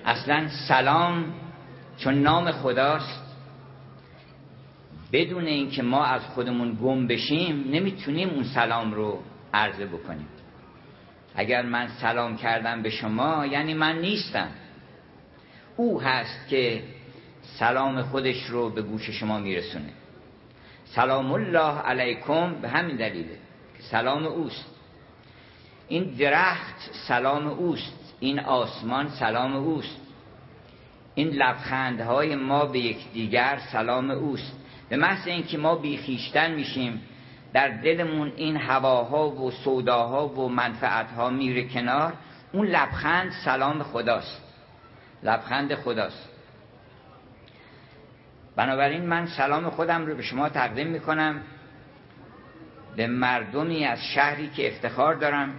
اصلا سلام چون نام خداست، بدون اینکه ما از خودمون گم بشیم نمیتونیم اون سلام رو عرضه بکنیم. اگر من سلام کردم به شما یعنی من نیستم، او هست که سلام خودش رو به گوش شما میرسونه. سلام الله علیکم به همین دلیله که سلام اوست. این درخت سلام اوست، این آسمان سلام اوست، این لبخندهای ما به یکدیگر سلام اوست. به محض اینکه ما بیخیشتن میشیم، در دلمون این هواها و سوداها و منفعتها میره کنار، اون لبخند سلام خداست، لبخند خداست. بنابراین من سلام خودم رو به شما تقدیم میکنم، به مردمی از شهری که افتخار دارم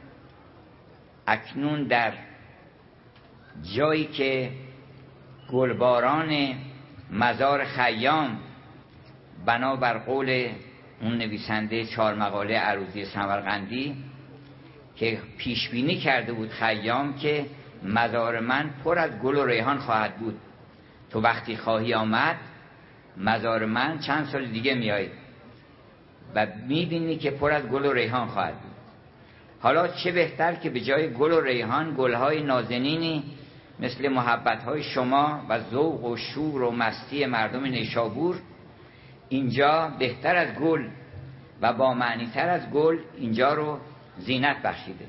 اکنون در جایی که گلباران مزار خیام بنابر قول اون نویسنده 4 مقاله عروضی سمرقندی که پیش بینی کرده بود خیام که مزار من پر از گل و ریحان خواهد بود، تو وقتی خواهی آمد مزار من چند سال دیگه میای و میبینی که پر از گل و ریحان خواهد بود. حالا چه بهتر که به جای گل و ریحان گلهای نازنینی مثل محبتهای شما و ذوق و شور و مستی مردم نیشابور اینجا بهتر از گل و با معنی تر از گل اینجا رو زینت بخشیده.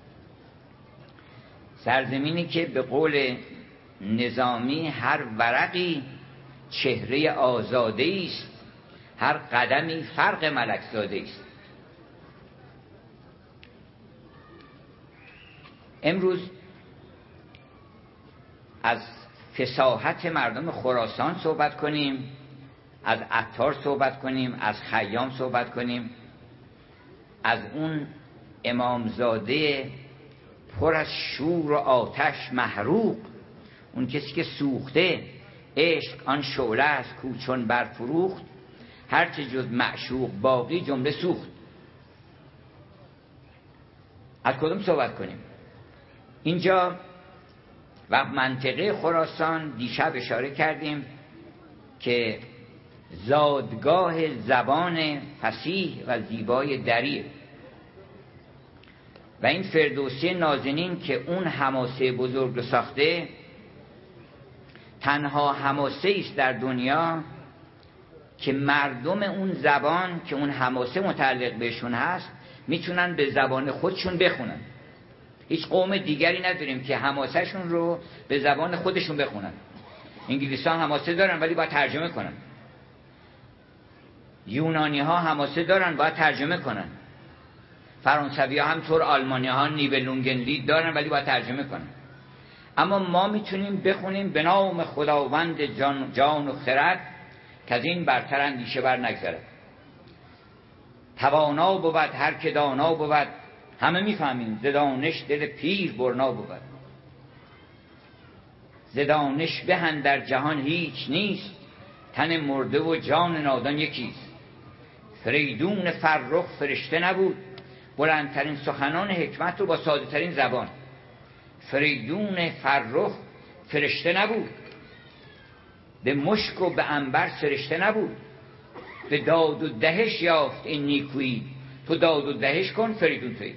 سرزمینی که به قول نظامی هر ورقی چهره آزاده است، هر قدمی فرق ملک زاده است. امروز از فصاحت مردم خراسان صحبت کنیم، از عطار صحبت کنیم، از خیام صحبت کنیم، از اون امامزاده پر از شور و آتش محروق، اون کسی که سوخته، عشق آن شعله است کو چون برفروخت، هرچه جز معشوق باقی جمله سوخت. از کدوم صحبت کنیم؟ اینجا و منطقه خراسان دیشب اشاره کردیم که زادگاه زبان فصیح و زیبای دریه و این فردوسی نازنین که اون حماسه بزرگ رو ساخته، تنها حماسه است در دنیا که مردم اون زبان که اون حماسه متعلق بهشون هست میتونن به زبان خودشون بخونن. هیچ قوم دیگری نداریم که حماسهشون رو به زبان خودشون بخونن. انگلیسان حماسه دارن ولی باید ترجمه کنن، یونانی ها حماسه دارن باید ترجمه کنن، فرانسوی ها همطور، آلمانی ها نیبلونگنلیed دارن ولی باید ترجمه کنن. اما ما میتونیم بخونیم به نام خداوند جان و خرد که از این برتر اندیشه بر نگذرد. توانا بود هر که دانا بود، همه میفهمیم ز دانش دل پیر برنا بود. ز دانش به اندر جهان هیچ نیست، تن مرده و جان نادان یکیست. فریدون فرخ فرشته نبود، بلندترین سخنان حکمت رو با ساده ترین زبان. فریدون فرخ فرشته نبود، به مشک و به عنبر سرشته نبود. به داد و دهش یافت این نیکویی، تو داد و دهش کن فریدون تویی.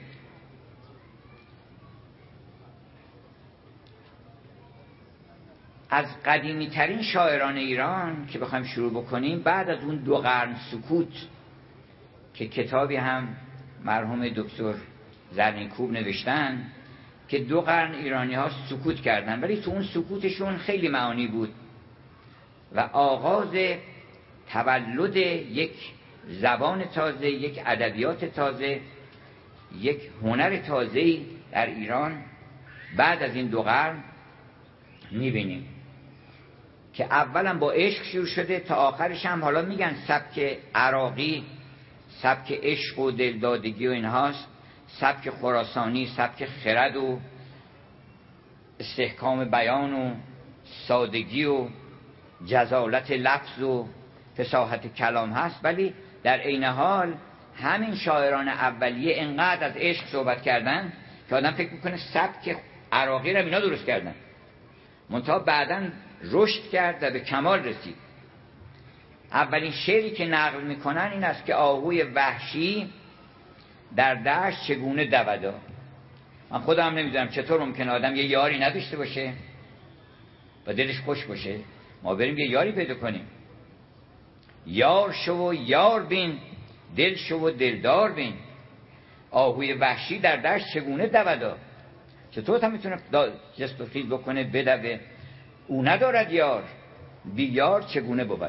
از قدیمی ترین شاعران ایران که بخوایم شروع بکنیم، بعد از اون 2 قرن سکوت که کتابی هم مرحوم دکتر زرینکوب نوشتن که 2 قرن ایرانی ها سکوت کردن، ولی تو اون سکوتشون خیلی معانی بود و آغاز تولد یک زبان تازه، یک ادبیات تازه، یک هنر تازه‌ای در ایران بعد از این 2 قرن می‌بینیم که اولا با عشق شروع شده تا آخرش هم حالا میگن سبک عراقی، سبک عشق و دلدادگی و اینهاست، سبک خراسانی سبک خرد و استحکام بیان و سادگی و جزالت لفظ و فصاحت کلام هست. ولی در عین حال همین شاعران اولیه انقدر از عشق صحبت کردن که آدم فکر میکنه سبک عراقی رو اینا درست کردن. منتها بعداً رشد کرد و به کمال رسید. اولین شعری که نقل میکنن این است که آهوی وحشی در دشت چگونه دودا. من خودم نمیدونم چطور ممکنه آدم یه یاری نداشته باشه و دلش خوش باشه. ما بریم یه یاری پیدا کنیم. یار شو و یار بین، دل شو و دلدار بین. آهوی وحشی در دشت چگونه دودا. چطور تا میتونه جست و خیز بکنه بدوه؟ او ندارد یار، بی یار چگونه بودا.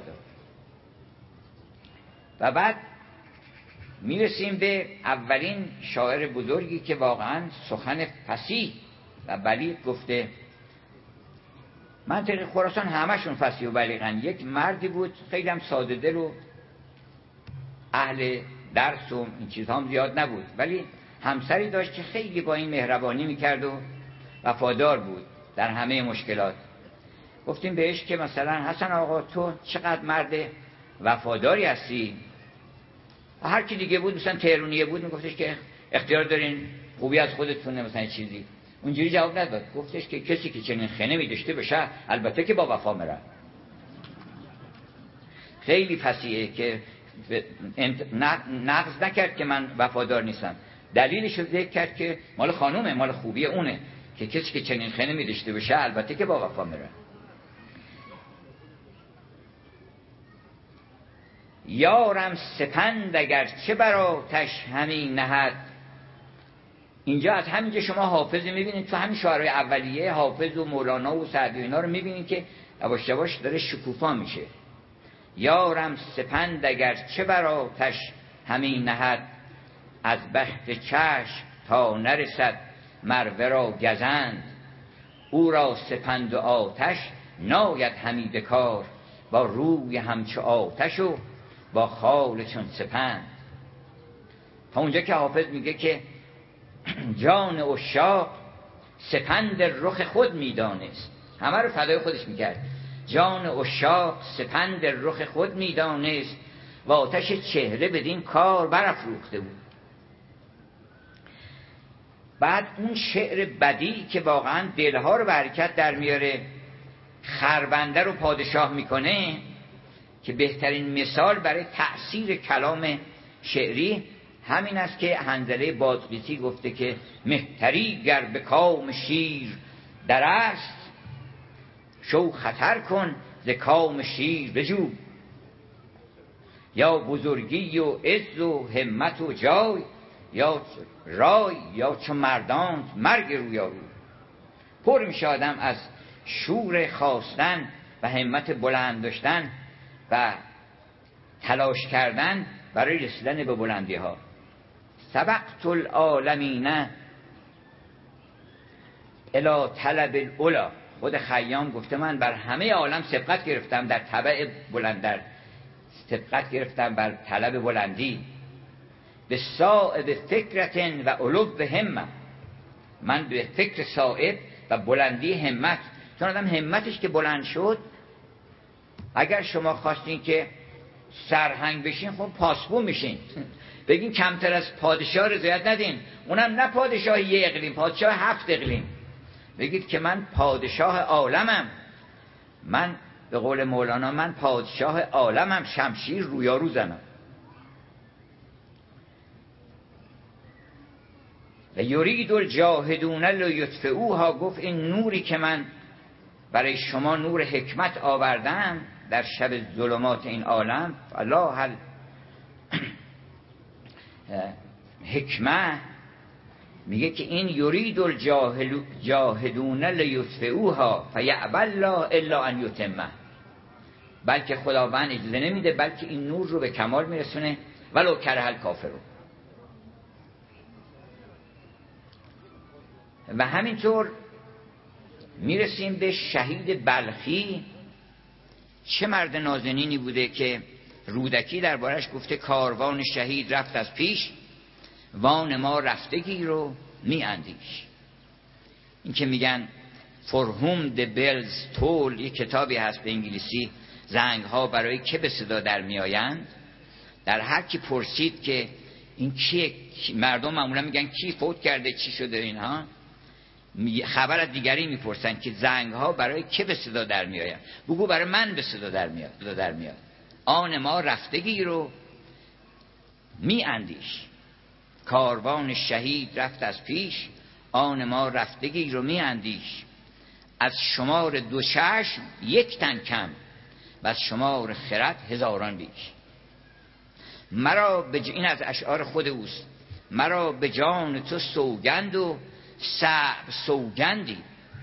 و بعد میرسیم به اولین شاعر بزرگی که واقعا سخن فصیح و بلیغ گفته. منطقه خراسان همشون فصیح و بلیغن. یک مردی بود خیلی هم ساده دل و اهل درس و این چیزها هم زیاد نبود، ولی همسری داشت که خیلی با این مهربانی میکرد و وفادار بود در همه مشکلات. گفتیم بهش که مثلا حسن آقا تو چقدر مرد وفاداری هستی. هر کی دیگه بود مثلا تهرونیه بود میگفتش که اختیار دارین، خوبی از خودتونه مثلا چیزی. اونجوری جواب نداد. گفتش که کسی که چنین خنمی داشته بشه البته که با وفا میره. خیلی فصیحه که نقض نکرد که من وفادار نیستم، دلیلش رو ذکر کرد که مال خانومه، مال خوبی اونه، که کسی که چنین خنمی داشته بشه البته که با وفا میره. یارم سپند اگر چه بر آتش همی نهد. اینجا از همینجا شما حافظ میبینید، تو همین شعرهای اولیه حافظ و مولانا و سعدی و اینا رو میبینید که یواش یواش داره شکوفا میشه. یارم سپند اگر چه بر آتش همی نهد. از بخت چشم تا نرسد مروه را گزند. او را سپند و آتش ناید همی به کار. با روی همچو آتش و با خال چون سپند. تا اونجا که حافظ میگه که جان عشاق سپند رخ خود میدانست. همه رو فدای خودش میکرد. جان عشاق سپند رخ خود میدانست و آتش چهره بدین کار برافروخته بود. بعد اون شعر بدی که واقعا دلها رو به حرکت در میاره، خربنده رو پادشاه میکنه، که بهترین مثال برای تأثیر کلام شعری همین است که حنظله بادغیسی گفته که مهتری گر به کام شیر در است. شو خطر کن ز کام شیر بجو. یا بزرگی و عز و همت و جای، یا رای یا چو مردان مرگ رویارو. پر میشه آدم از شور خواستن و همت بلند داشتن و تلاش کردن برای رسیدن به بلندی ها. سبقت العالمین الی طلب العلا. خود خیام گفته من بر همه عالم سبقت گرفتم، در طبع بلندر سبقت گرفتم بر طلب بلندی. به صائب فکرت و علو همت. من به فکر صائب و بلندی همت. چون آدم همتش که بلند شد، اگر شما خواستین که سرهنگ بشین خب پاسبون میشین. بگین کمتر از پادشاه رضایت ندین، اونم نه پادشاه یه اقلیم، پادشاه 7 اقلیم. بگید که من پادشاه عالمم، من به قول مولانا من پادشاه عالمم، شمشیر رویارو زنم. و یرید الجاهدون لیطفئوها. گفت این نوری که من برای شما نور حکمت آوردم در شب ظلمات این عالم، الله حکمت میگه که این یرید الجاهدون لیطفئوها فیأبی الله الا ان یتمه. بلکه خداوند اجازه نمیده، بلکه این نور رو به کمال میرسونه ولو کره الکافرون. و همینطور میرسیم به شهید بلخی. چه مرد نازنینی بوده که رودکی دربارش گفته کاروان شهید رفت از پیش، وان ما رفتگی رو می اندیش. این که میگن For whom the bells toll، یک کتابی هست به انگلیسی، زنگ ها برای که به صدا در می آیند. در هر کی پرسید که این کیه، مردم معمولا میگن کی فوت کرده چی شده اینها، خبر از دیگری میپرسن که زنگ ها برای که به صدا در میآیند؟ بگو برای من به صدا در میاد. آن ما رفتگی رو می اندیش، کاروان شهید رفت از پیش، آن ما رفتگی رو می اندیش. از شمار دو چشم یک تن کم، و از شمار خرد هزاران بیش. مرا این از اشعار خود اوست. مرا به جان تو سوگند و صعب سوگندی.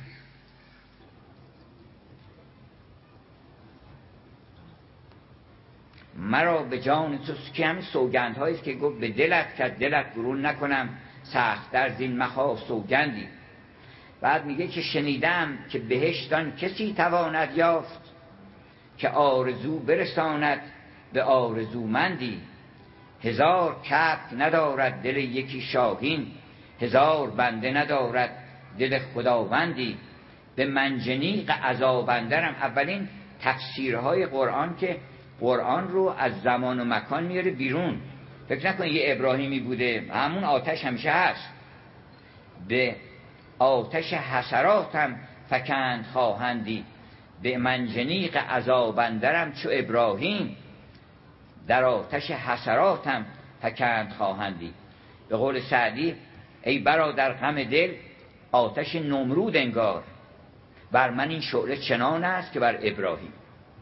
مرا به جان تو، که همین سوگند هاییست که گفت به دلت که دلت برون نکنم، سخت در زین مخا سوگندی. بعد میگه که شنیدم که بهشتان کسی تواند یافت، که آرزو برساند به آرزومندی. هزار کبک ندارد دل یکی شاهین، هزار بنده ندارد دل خداوندی. به منجنیق عذاب اندرم. اولین تفسیرهای قرآن که قرآن رو از زمان و مکان میاره بیرون. فکر نکن یه ابراهیمی بوده، همون آتش همیشه هست. به آتش حسراتم فکند خواهندی، به منجنیق عذاب اندرم چو ابراهیم، در آتش حسراتم فکند خواهندی. به قول سعدی ای برادر غم دل آتش نمرود انگار، بر من این شعله چنان است که بر ابراهیم.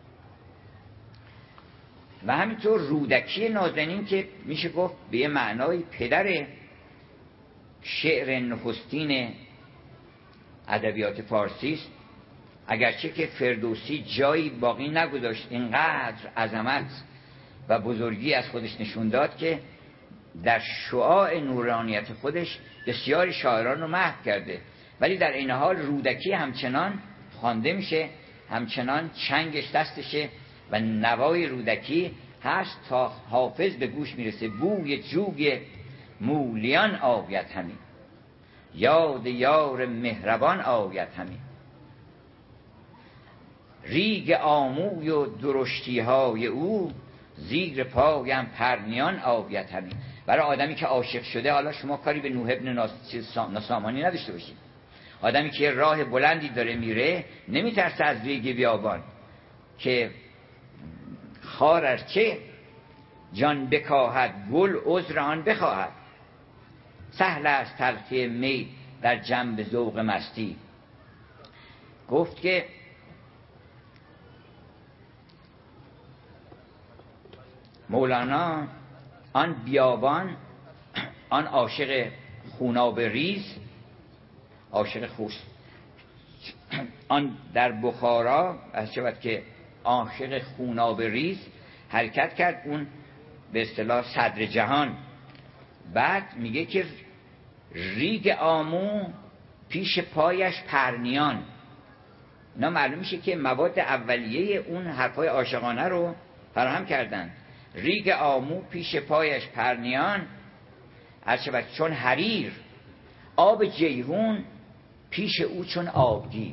و همینطور رودکی نازنین که میشه گفت به یه معنای پدر شعر نخستین ادبیات فارسی است، اگرچه که فردوسی جایی باقی نگذاشت اینقدر عظمت و بزرگی از خودش نشون داد که در شعاع نورانیت خودش بسیاری شاعران رو محو کرده، ولی در این حال رودکی همچنان خوانده میشه، همچنان چنگش دستشه و نوای رودکی هست تا حافظ به گوش میرسه. بوی جوی مولیان آید همی، یاد یار مهربان آید همی. ریگ آموی و درشتی های او، زیر پایم پرنیان آید همی. برای آدمی که عاشق شده، حالا شما کاری به نوح ابن ناسامانی نداشته باشید، آدمی که راه بلندی داره میره نمیترسه از ریگ بیابان که خار ارچه جان بکاهد گل عذر آن بخواهد. سهل است تلخی می در جنب ذوق مستی. گفت که مولانا آن بیابان، آن عاشق خوناب ریز، عاشق خوش، آن در بخارا از شود که عاشق خوناب ریز حرکت کرد، اون به اصطلاح صدر جهان. بعد میگه که ریگ آمو پیش پایش پرنیان. اینا معلوم میشه که مواد اولیه اون حرفای عاشقانه رو فراهم کردن. ریگ آمو پیش پایش پرنیان، هرچه چون حریر، آب جیهون پیش او چون آبگیر.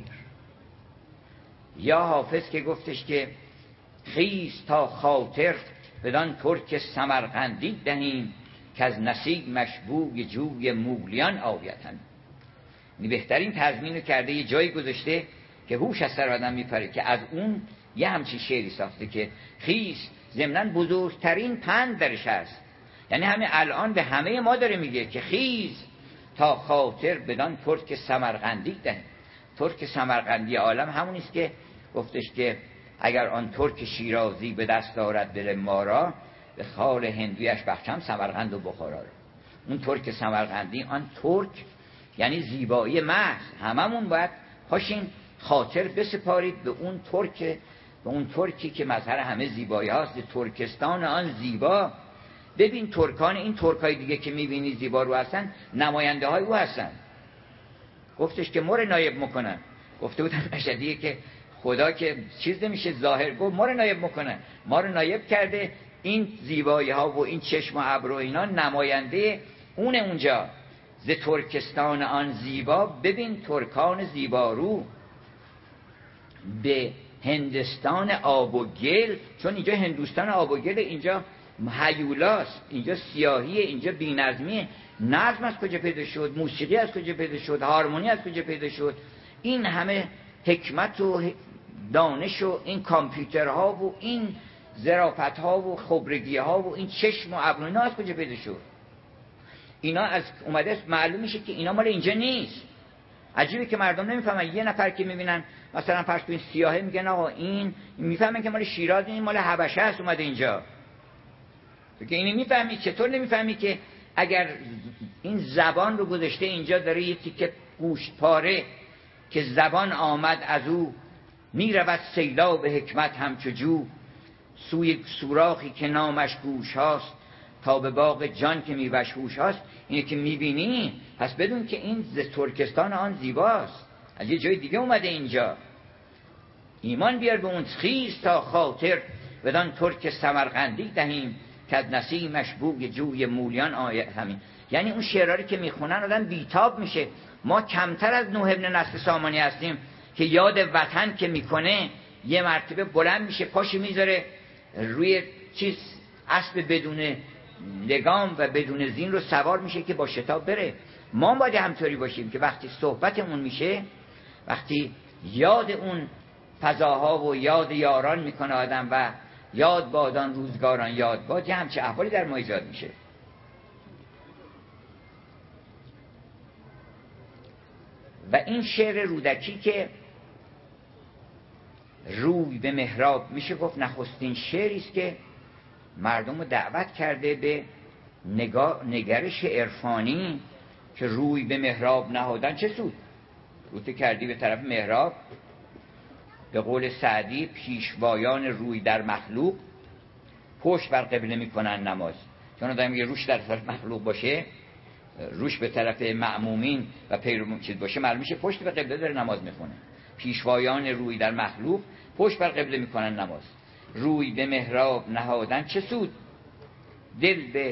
یا حافظ که گفتش که خیز تا خاطر بدان ترک سمرقندی دهیم، که از نسیمش بوی جوی مولیان آید همی. بهترین تضمین رو کرده، یه جایی گذاشته که هوش از سر آدم میپره که از اون یه همچین شعری ساخته که خیز ضمناً بزرگترین پند درش هست. یعنی همین الان به همه ما داره میگه که خیز تا خاطر بدان ترک سمرقندی دهیم. ترک سمرقندی عالم همونیست که گفتش که اگر آن ترک شیرازی به دست دارد دل ما را، به خال هندویش بخشم سمرقند و بخارا را. اون ترک سمرقندی، آن ترک یعنی زیبایی محض. هممون باید پاشین خاطر بسپارید به اون ترک، به اون ترکی که مظهر همه زیبایی هاست، ترکستان آن زیبا. ببین ترکان، این ترکای دیگه که میبینی زیبا رو هستن، نماینده های او هستن. گفتش که مر نایب میکنن. گفته بودن مشهدیه که خدا که چیز نمیشه ظاهر، گفت ما رو نایب میکنه، ما رو نایب کرده. این زیبایی ها و این چشم و ابرو اینا نماینده اونه اونجا. ز ترکستان آن زیبا، ببین ترکان زیبارو، به هندستان آب و گل، چون اینجا هندوستان آب و گل، اینجا هیولاست، اینجا سیاهیه، اینجا بی‌نظمیه. نظم از کجا پیدا شد؟ موسیقی از کجا پیدا شد؟ هارمونی از کجا پیدا شد؟ این همه حکمت و دانش و این کامپیوترها و این ظرافت‌ها و خبرگی‌ها و این چشم و ابرو اینا از کجا پیدا شد؟ اینا از اومده است. معلوم میشه که اینا مال اینجا نیست. عجیبه که مردم نمیفهمن. یه نفر که میبینن مثلا فرض کنید سیاهه، میگن آقا این، میفهمن که مال شیراز، این مال حبشه است اومده اینجا. تو که اینو میفهمی، چطور نمیفهمی که اگر این زبان رو گذاشته اینجا، داره یه تیکه گوشت پاره که زبان آمد از او، میرود سیلاب حکمت همچو جو، سوی سوراخی که نامش گوش هاست، تا به باغ جان که میوش هوش هاست. اینه که میبینی، پس بدون که این ز ترکستان آن زیباست، از یه جای دیگه اومده اینجا. ایمان بیار به اون خیز تا خاطر، بدان ترک سمرقندی دهیم، که از نسیمش بوی جوی مولیان آید همین. یعنی اون شعرهایی که میخونن آدم بیتاب میشه. ما کمتر از نوح ابن نصر سامانی هستیم که یاد وطن که میکنه یه مرتبه بلند میشه، پاشو میذاره روی چیز، اسب بدون لگام و بدون زین رو سوار میشه که با شتاب بره. ما باید همطوری باشیم که وقتی صحبتمون میشه، وقتی یاد اون فضاها و یاد یاران میکنه آدم و یاد بادان روزگاران یاد باد، یه همچه احوالی در ما ایجاد میشه. و این شعر رودکی که روی به محراب، میشه گفت نخستین شعری است که مردم رو دعوت کرده به نگرش عرفانی، که روی به محراب نهادن چه سود؟ روی کردی به طرف محراب. به قول سعدی پیشوایان روی در مخلوق، پشت بر قبله میکنن نماز. چون آدم یه روش در طرف مخلوق باشه، روش به طرف مأمومین و پیرو چیز باشه، معلوم میشه پشت به قبله داره نماز میخونه. پیشوایان روی در مخلوق، پشت بر قبله میکنن نماز. روی به محراب نهادن چه سود؟ دل به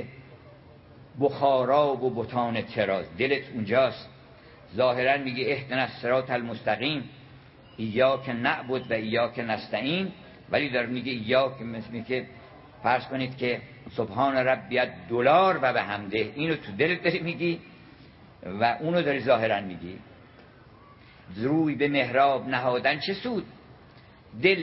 بخارا و بتان تراز. دلت اونجاست. ظاهرا میگه اهدنا الصراط المستقیم، ایاک نعبد و ایاک نستعین، ولی داره میگه ایاک، مثل که فرض کنید که سبحان ربی $، و به حمده. اینو تو دلت داری میگی و اونو داری ظاهرا میگی. روی به محراب نهادن چه سود؟ دل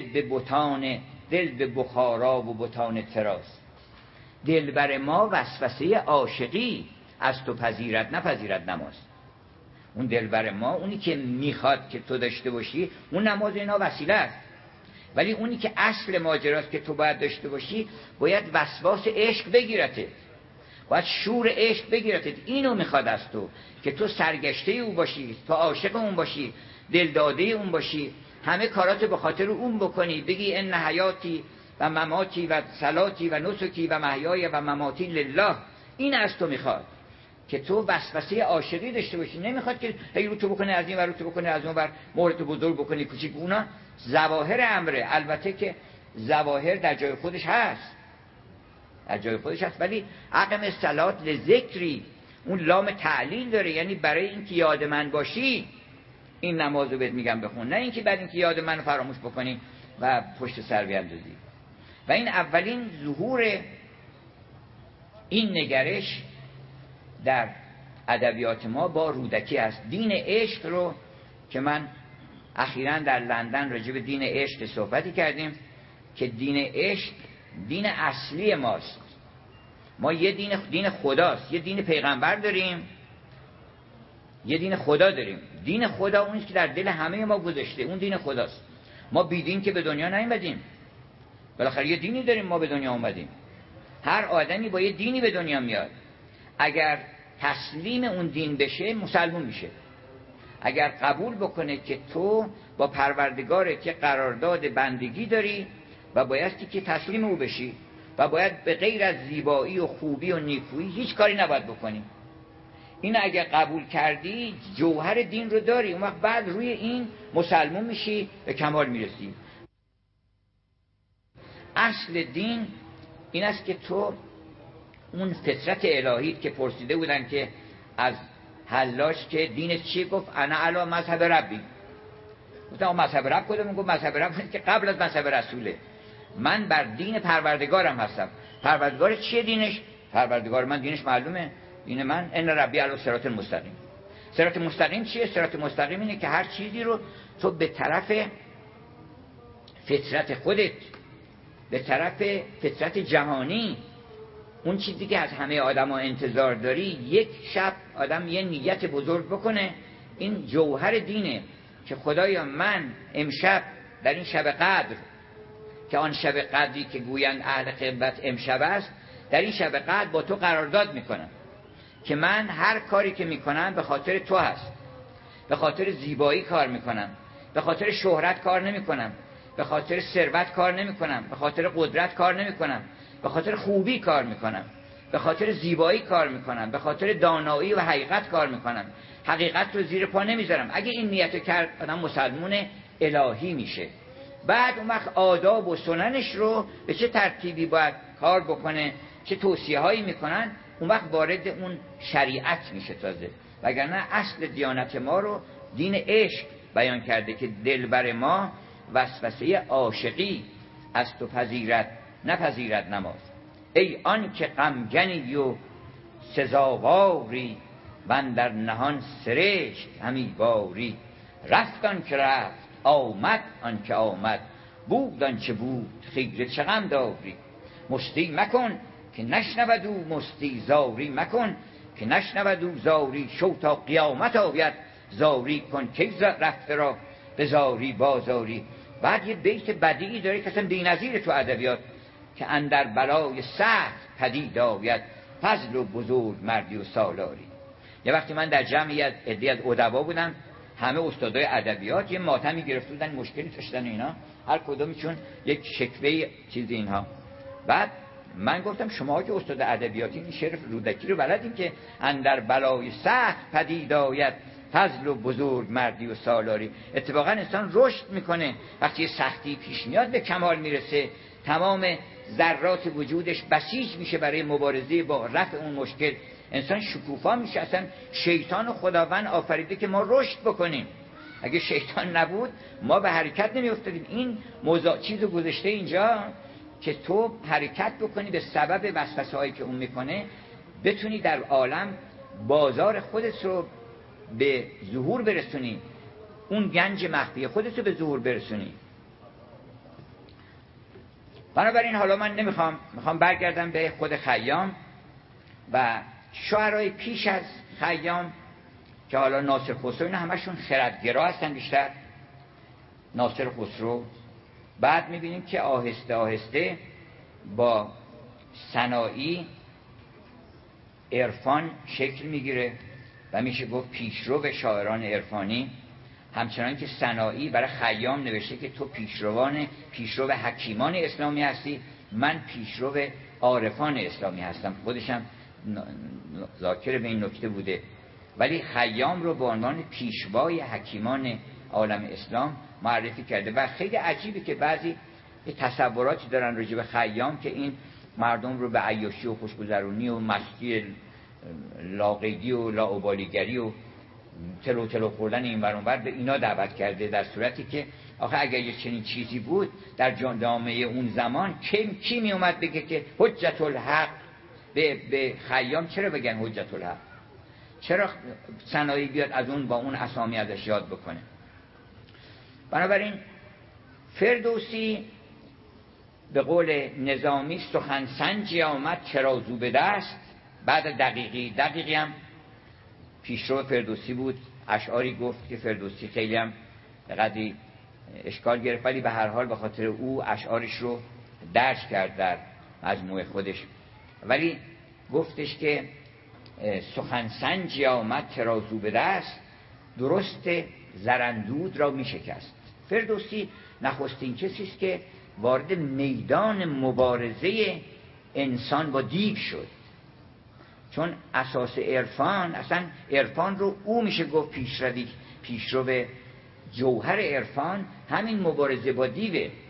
به بخارا و بتان تراز. دل بر ما وسوسه عاشقی از تو پذیرد نپذیرد نماز. اون دل بر ما، اونی که میخواد که تو داشته باشی، اون نماز اینا وسیله است. ولی اونی که اصل ماجراست که تو باید داشته باشی، باید وسواس عشق بگیرته، باید شور عشق بگیرته. اینو میخواد از تو که تو سرگشته او باشی، تو عاشق اون باشی، دلداده اون باشی، همه کارات به خاطر اون بکنی، بگی ان حیاتی و مماتی و صلاتی و نسکی و محیای و مماتی لله. این از تو میخواد که تو وسوسه عاشقی داشته باشی. نمیخواد که هی رو تو بکنه از این ور، رو تو بکنه از اون ور، مهرتو بزرگ بکنی کوچیک. اونا ظواهر امره. البته که ظواهر در جای خودش هست، در جای خودش هست، ولی اقم الصلات لذکری، اون لام تعلیل داره، یعنی برای اینکه یاد من باشی این نمازو بهت میگم بخون، نه اینکه بعد اینکه یاد منو فراموش بکنی و پشت سر بیاندازی. و این اولین ظهور این نگرش در ادبیات ما با رودکی است. دین عشق رو که من اخیراً در لندن راجع به دین عشق صحبتی کردیم که دین عشق دین اصلی ماست. ما یه دین خداست، یه دین پیغمبر داریم، یه دین خدا داریم. دین خدا اونیست که در دل همه ما گذاشته، اون دین خداست. ما بی دین که به دنیا نیومدیم، بالاخره یه دینی داریم ما به دنیا اومدیم. هر آدمی با یه دینی به دنیا میاد. اگر تسلیم اون دین بشه مسلمون میشه. اگر قبول بکنه که تو با پروردگارت یه قرارداد بندگی داری و بایستی که تسلیم او بشی و باید به غیر از زیبایی و خوبی و نیکویی هیچ کاری نباید بکنی، این اگر قبول کردی جوهر دین رو داری، اون وقت بعد روی این مسلمون میشی، به کمال میرسی. اصل دین این است که تو اون فطرت الهی که پرسیده بودن که از حلاج که دینت چیه، گفت انا علی مذهب ربی. گفتم مذهب رب کدوم؟ گفت مذهب رب که قبل از مذهب رسوله، من بر دین پروردگارم هستم. پروردگار چیه دینش؟ پروردگار من دینش معلومه، دین من ان ربی علی صراط مستقیم. صراط مستقیم چیه؟ صراط مستقیم اینه که هر چیزی رو تو به طرف فطرت خودت، به طرف فطرت جهانی، اون چیزی که از همه آدما انتظار داری، یک شب آدم یه نیت بزرگ بکنه. این جوهر دینه که خدایا من امشب در این شب قدر، که آن شب قدری که گویند اهل غیبت امشب است، در این شب قدر با تو قرارداد میکنم که من هر کاری که میکنم به خاطر تو هست، به خاطر زیبایی کار میکنم، به خاطر شهرت کار نمیکنم، به خاطر ثروت کار نمیکنم، به خاطر قدرت کار نمیکنم، به خاطر خوبی کار میکنم، به خاطر زیبایی کار میکنم، به خاطر دانایی و حقیقت کار میکنم، حقیقت رو زیر پا نمیذارم. اگه این نیتو کرد آدم مسلمان الهی میشه. بعد اون وقت آداب و سننش رو به چه ترتیبی باید کار بکنه، چه توصیه هایی میکنن، اون وقت وارد اون شریعت میشه تازه. وگرنه اصل دیانت ما رو دین عشق بیان کرده که دلبر ما وسوسه عاشقی از تو پذیرد نپذیرد نماز. ای آن که غمگنی و سزاواری و در نهان سرشت همی باری. رفت آن که رفت، آمد آن که آمد، بود آن چه بود، خیره چه غم داری. مستی مکن که نشنود او مستی، زاری مکن که نشنود او زاری. شو تا قیامت آید زاری کن، کی رفته را به زاری بازاری. بعد یه بیت بدیعی داره که اصلا بی‌نظیره تو ادبیات، که اندر بلای سخت پدید آید، فضل و بزرگ مردی و سالاری. یه وقتی من در جمعی از عده‌ای از ادبا بودم، همه استادای ادبیات یه ماتمی گرفته بودن، مشکلی داشتن اینا، هر کدومشون یک شکوه چیز اینها. بعد من گفتم شما که استاد ادبیاتی این شعر رودکی رو بلدین که اندر بلای سخت پدید آید، فضل و بزرگ مردی و سالاری. اتفاقا انسان رشد میکنه وقتی سختی پیش میاد، به کمال میرسه، تمام ذرات وجودش بسیج میشه برای مبارزه با رفع اون مشکل. انسان شکوفا میشه. اصلا شیطان و خداوند آفریده که ما رشد بکنیم. اگه شیطان نبود ما به حرکت نمیافتادیم. این موضوع چیزو گذاشته اینجا که تو حرکت بکنی به سبب وسوسه هایی که اون میکنه، بتونی در عالم بازار خودت رو به ظهور برسونی، اون گنج مخفی خودت رو به ظهور برسونی. بنابراین حالا من میخوام برگردم به خود خیام و شاعرای پیش از خیام که حالا ناصر خسرو، اینا همشون خردگرا هستن بیشتر. ناصر خسرو بعد میبینیم که آهسته آهسته با سنایی عرفان شکل میگیره و میشه گفت پیشرو به شاعران عرفانی. همچنان که سنایی برای خیام نوشته که تو پیشرو حکیمان اسلامی هستی، من پیشرو عارفان اسلامی هستم. خودشم ذاکر به این نکته بوده. ولی خیام رو به عنوان پیشوای حکیمان عالم اسلام معرفی کرده و خیلی عجیبه که بعضی تصوراتی دارن راجع به خیام که این مردم رو به عیاشی و خوشگذرونی و مستی لاقیدی و لاابالیگری و تلو خوردن این ور اون ور به اینا دعوت کرده، در صورتی که آخه اگر یه چنین چیزی بود در جامعه اون زمان کی می اومد بگه که حجت الحق به خیام؟ چرا بگن حجت الحق؟ چرا سنایی بیاد از اون با اون اسامی ازش یاد بکنه؟ بنابراین فردوسی به قول نظامی سخن سنجی آمد چرا زو به دست. بعد دقیقی هم پیشرو فردوسی بود، اشعاری گفت که فردوسی خیلی هم قدری اشکال گرفت، ولی به هر حال به خاطر او اشعارش رو درج کرد در مجموعه خودش. ولی گفتش که سخن سنجی آمد چرا زو به دست، درست زرندود را می شکست. فردوسی نخستین کسی است که وارد میدان مبارزه انسان با دیو شد، چون اساس عرفان، اصلا عرفان رو او میشه گفت پیشرو جوهر عرفان همین مبارزه با دیوه.